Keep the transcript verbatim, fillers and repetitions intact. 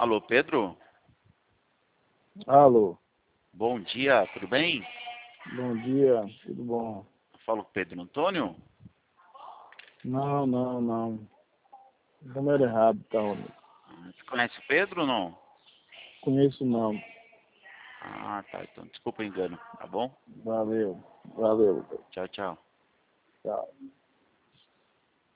Alô, Pedro? Alô, Bom dia, tudo bem? bom dia, tudo bom? Falo com o Pedro Antônio? Não, não, não. Número errado, tá, homem. Ah, Você conhece o Pedro ou não? Conheço não. Ah, tá. Então desculpa o engano, tá bom? Valeu, valeu. Tchau, tchau. Tchau.